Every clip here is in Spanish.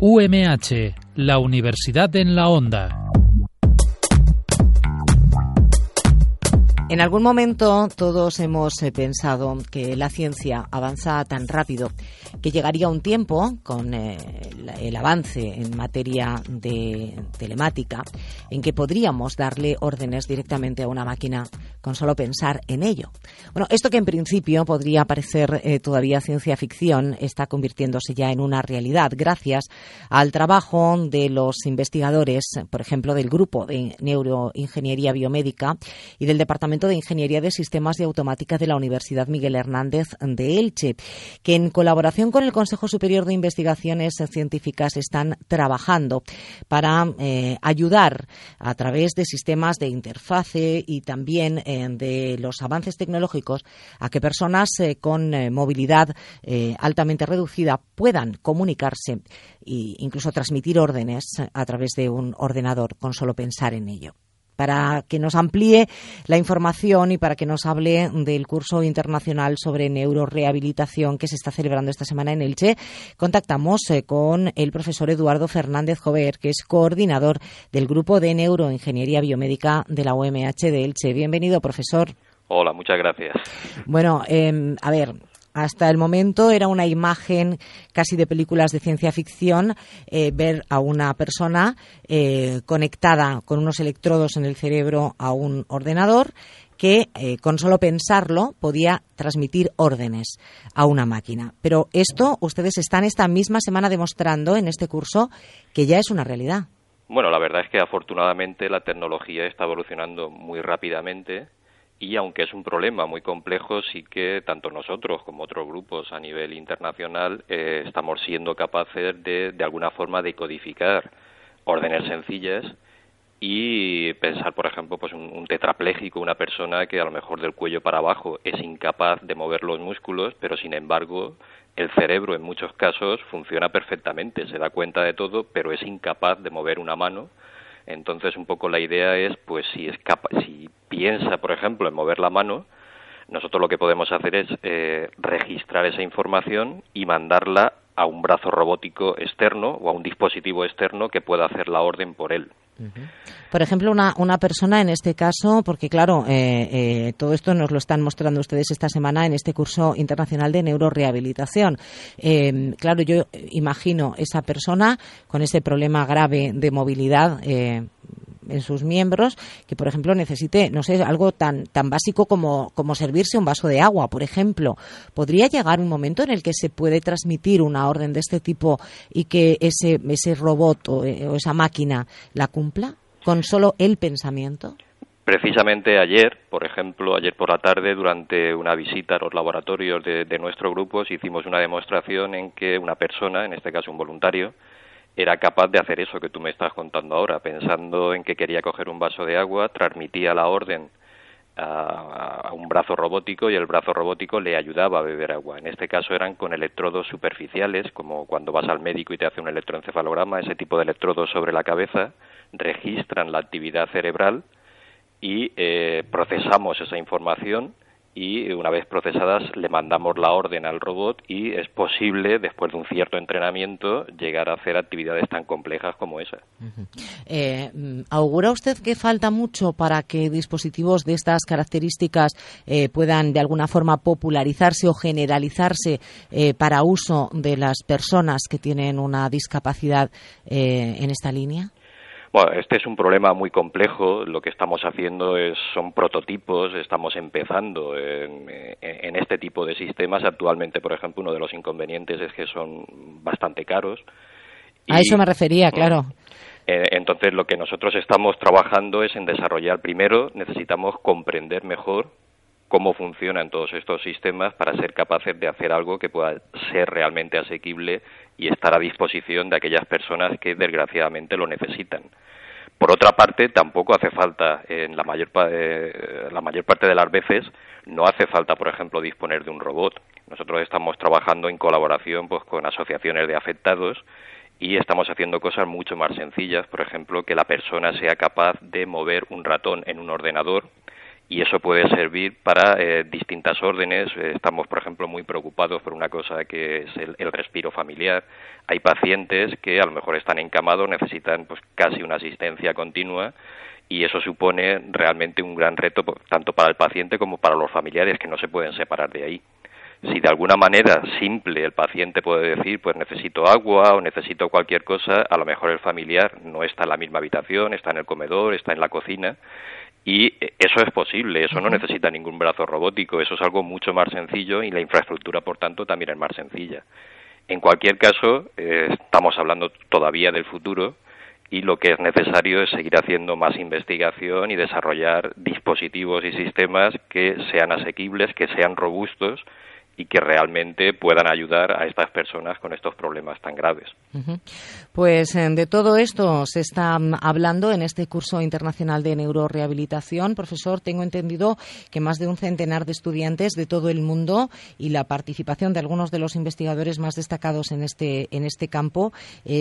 UMH, la Universidad en la Onda. En algún momento todos hemos pensado que la ciencia avanza tan rápido que llegaría un tiempo, con el avance en materia de telemática, en que podríamos darle órdenes directamente a una máquina con solo pensar en ello. Bueno, esto que en principio podría parecer todavía ciencia ficción está convirtiéndose ya en una realidad gracias al trabajo de los investigadores, por ejemplo, del Grupo de Neuroingeniería Biomédica y del Departamento de Ingeniería de Sistemas y Automática de la Universidad Miguel Hernández de Elche, que en colaboración con el Consejo Superior de Investigaciones Científicas están trabajando para ayudar a través de sistemas de interfase y también de los avances tecnológicos a que personas con movilidad altamente reducida puedan comunicarse e incluso transmitir órdenes a través de un ordenador con solo pensar en ello. Para que nos amplíe la información y para que nos hable del curso internacional sobre neurorehabilitación que se está celebrando esta semana en Elche, contactamos con el profesor Eduardo Fernández Jover, que es coordinador del Grupo de Neuroingeniería Biomédica de la UMH de Elche. Bienvenido, profesor. Hola, muchas gracias. Bueno, a ver, hasta el momento era una imagen casi de películas de ciencia ficción ver a una persona conectada con unos electrodos en el cerebro a un ordenador que con solo pensarlo podía transmitir órdenes a una máquina. Pero esto ustedes están esta misma semana demostrando en este curso que ya es una realidad. Bueno, la verdad es que afortunadamente la tecnología está evolucionando muy rápidamente. Y aunque es un problema muy complejo, sí que tanto nosotros como otros grupos a nivel internacional estamos siendo capaces de alguna forma de codificar órdenes sencillas y pensar, por ejemplo, pues un tetrapléjico, una persona que a lo mejor del cuello para abajo es incapaz de mover los músculos, pero sin embargo el cerebro en muchos casos funciona perfectamente, se da cuenta de todo, pero es incapaz de mover una mano. Entonces, un poco la idea es, pues, si piensa, por ejemplo, en mover la mano, nosotros lo que podemos hacer es registrar esa información y mandarla a un brazo robótico externo o a un dispositivo externo que pueda hacer la orden por él. Por ejemplo, una persona en este caso, porque claro, todo esto nos lo están mostrando ustedes esta semana en este curso internacional de neurorehabilitación. Claro, yo imagino esa persona con ese problema grave de movilidad en sus miembros, que por ejemplo necesite, no sé, algo tan básico como servirse un vaso de agua, por ejemplo. ¿Podría llegar un momento en el que se puede transmitir una orden de este tipo y que ese robot o esa máquina la cumpla con solo el pensamiento? Precisamente ayer, por ejemplo, ayer por la tarde, durante una visita a los laboratorios de nuestro grupo, hicimos una demostración en que una persona, en este caso un voluntario, era capaz de hacer eso que tú me estás contando ahora, pensando en que quería coger un vaso de agua, transmitía la orden a un brazo robótico y el brazo robótico le ayudaba a beber agua. En este caso eran con electrodos superficiales, como cuando vas al médico y te hace un electroencefalograma, ese tipo de electrodos sobre la cabeza, registran la actividad cerebral y procesamos esa información y una vez procesadas le mandamos la orden al robot y es posible, después de un cierto entrenamiento, llegar a hacer actividades tan complejas como esa. ¿Augura usted que falta mucho para que dispositivos de estas características puedan de alguna forma popularizarse o generalizarse para uso de las personas que tienen una discapacidad en esta línea? Bueno, este es un problema muy complejo. Lo que estamos haciendo son prototipos, estamos empezando en este tipo de sistemas. Actualmente, por ejemplo, uno de los inconvenientes es que son bastante caros. A eso me refería, claro. Entonces, lo que nosotros estamos trabajando es en desarrollar. Primero, necesitamos comprender mejor cómo funcionan todos estos sistemas para ser capaces de hacer algo que pueda ser realmente asequible y estar a disposición de aquellas personas que desgraciadamente lo necesitan. Por otra parte, tampoco hace falta, en la mayor parte de las veces, no hace falta, por ejemplo, disponer de un robot. Nosotros estamos trabajando en colaboración pues con asociaciones de afectados y estamos haciendo cosas mucho más sencillas, por ejemplo, que la persona sea capaz de mover un ratón en un ordenador y eso puede servir para distintas órdenes. Estamos, por ejemplo, muy preocupados por una cosa que es el respiro familiar. Hay pacientes que a lo mejor están encamados, necesitan pues casi una asistencia continua, y eso supone realmente un gran reto tanto para el paciente como para los familiares, que no se pueden separar de ahí. Si de alguna manera simple el paciente puede decir, pues necesito agua o necesito cualquier cosa, a lo mejor el familiar no está en la misma habitación, está en el comedor, está en la cocina, y eso es posible, eso no necesita ningún brazo robótico, eso es algo mucho más sencillo, y la infraestructura, por tanto, también es más sencilla. En cualquier caso, estamos hablando todavía del futuro, y lo que es necesario es seguir haciendo más investigación y desarrollar dispositivos y sistemas que sean asequibles, que sean robustos, y que realmente puedan ayudar a estas personas con estos problemas tan graves. Pues de todo esto se está hablando en este curso internacional de neurorehabilitación. Profesor, tengo entendido que más de un centenar de estudiantes de todo el mundo y la participación de algunos de los investigadores más destacados en este campo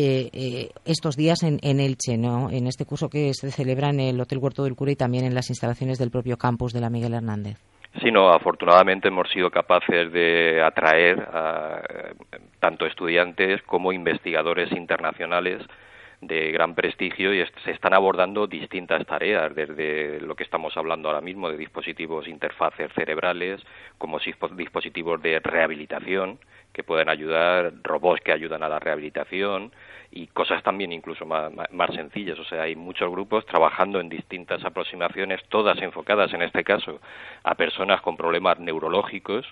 estos días en Elche, ¿no? En este curso que se celebra en el Hotel Huerto del Cura y también en las instalaciones del propio campus de la Miguel Hernández. Sí, no, afortunadamente hemos sido capaces de atraer a tanto estudiantes como investigadores internacionales de gran prestigio, y se están abordando distintas tareas, desde lo que estamos hablando ahora mismo de dispositivos interfaces cerebrales, como dispositivos de rehabilitación que pueden ayudar, robots que ayudan a la rehabilitación, y cosas también incluso más sencillas. O sea, hay muchos grupos trabajando en distintas aproximaciones, todas enfocadas en este caso a personas con problemas neurológicos,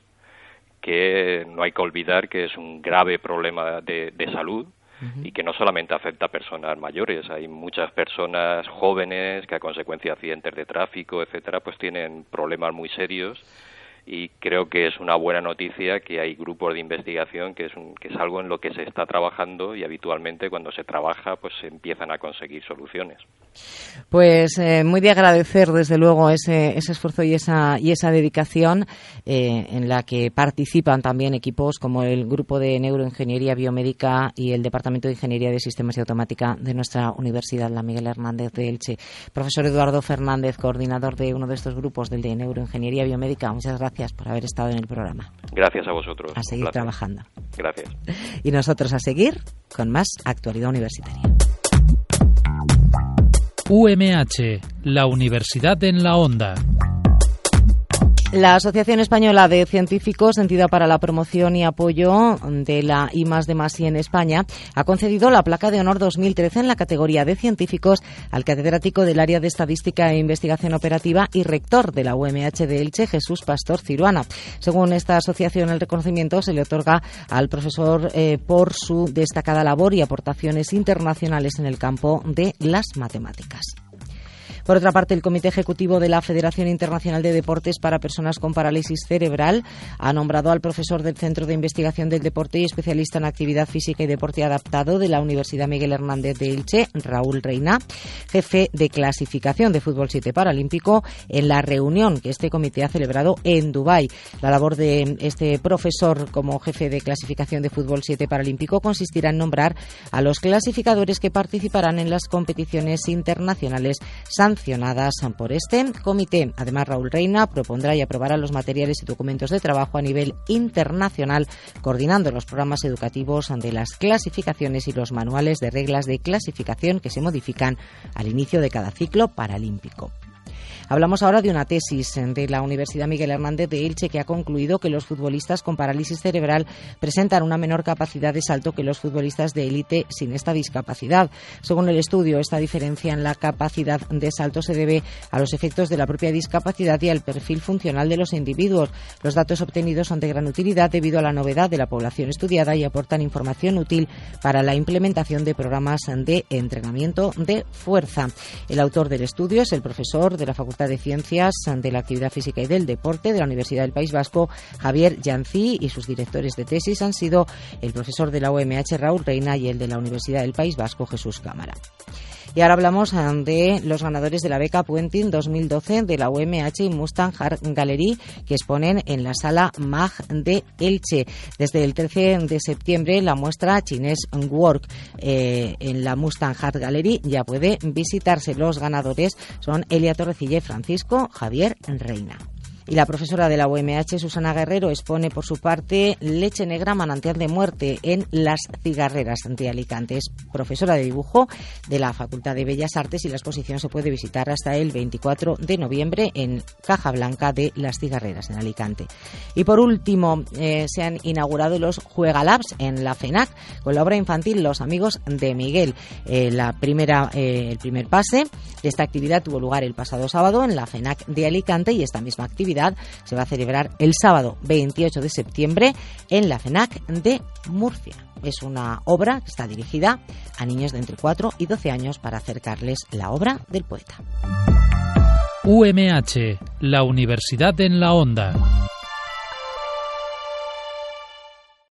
que no hay que olvidar que es un grave problema de salud, y que no solamente afecta a personas mayores. Hay muchas personas jóvenes que a consecuencia de accidentes de tráfico, etcétera, pues tienen problemas muy serios, y creo que es una buena noticia que hay grupos de investigación que es algo en lo que se está trabajando, y habitualmente cuando se trabaja pues se empiezan a conseguir soluciones. Pues muy de agradecer desde luego ese esfuerzo y esa dedicación en la que participan también equipos como el Grupo de Neuroingeniería Biomédica y el Departamento de Ingeniería de Sistemas y Automática de nuestra Universidad, la Miguel Hernández de Elche. Profesor Eduardo Fernández, coordinador de uno de estos grupos, del de Neuroingeniería Biomédica, muchas gracias por haber estado en el programa. Gracias a vosotros. A seguir trabajando. Gracias. Y nosotros a seguir con más actualidad universitaria. UMH, la Universidad en la Onda. La Asociación Española de Científicos, entidad para la promoción y apoyo de la I+D+I en España, ha concedido la placa de honor 2013 en la categoría de científicos al catedrático del área de Estadística e Investigación Operativa y rector de la UMH de Elche, Jesús Pastor Ciruana. Según esta asociación, el reconocimiento se le otorga al profesor por su destacada labor y aportaciones internacionales en el campo de las matemáticas. Por otra parte, el Comité Ejecutivo de la Federación Internacional de Deportes para Personas con Parálisis Cerebral ha nombrado al profesor del Centro de Investigación del Deporte y especialista en actividad física y deporte adaptado de la Universidad Miguel Hernández de Elche, Raúl Reina, jefe de clasificación de fútbol 7 paralímpico, en la reunión que este comité ha celebrado en Dubái. La labor de este profesor como jefe de clasificación de fútbol 7 paralímpico consistirá en nombrar a los clasificadores que participarán en las competiciones internacionales sancionadas por este comité. Además, Raúl Reina propondrá y aprobará los materiales y documentos de trabajo a nivel internacional, coordinando los programas educativos de las clasificaciones y los manuales de reglas de clasificación que se modifican al inicio de cada ciclo paralímpico. Hablamos ahora de una tesis de la Universidad Miguel Hernández de Elche que ha concluido que los futbolistas con parálisis cerebral presentan una menor capacidad de salto que los futbolistas de élite sin esta discapacidad. Según el estudio, esta diferencia en la capacidad de salto se debe a los efectos de la propia discapacidad y al perfil funcional de los individuos. Los datos obtenidos son de gran utilidad debido a la novedad de la población estudiada y aportan información útil para la implementación de programas de entrenamiento de fuerza. El autor del estudio es el profesor de la Facultad de Ciencias de la Actividad Física y del Deporte de la Universidad del País Vasco, Javier Yancí, y sus directores de tesis han sido el profesor de la UMH, Raúl Reina, y el de la Universidad del País Vasco, Jesús Cámara. Y ahora hablamos de los ganadores de la beca Puenting 2012 de la UMH y Mustang Art Gallery, que exponen en la Sala MAG de Elche. Desde el 13 de septiembre la muestra Chinese Work en la Mustang Art Gallery ya puede visitarse. Los ganadores son Elia Torrecilla y Francisco Javier Reina. Y la profesora de la UMH, Susana Guerrero, expone por su parte Leche negra, manantial de muerte en Las Cigarreras de Alicante. Es profesora de dibujo de la Facultad de Bellas Artes y la exposición se puede visitar hasta el 24 de noviembre en Caja Blanca de Las Cigarreras en Alicante. Y por último, se han inaugurado los Juega Labs en la FENAC con la obra infantil Los Amigos de Miguel. El primer pase de esta actividad tuvo lugar el pasado sábado en la FENAC de Alicante y esta misma actividad se va a celebrar el sábado 28 de septiembre en la FENAC de Murcia. Es una obra que está dirigida a niños de entre 4 y 12 años para acercarles la obra del poeta. UMH, la Universidad en la Onda.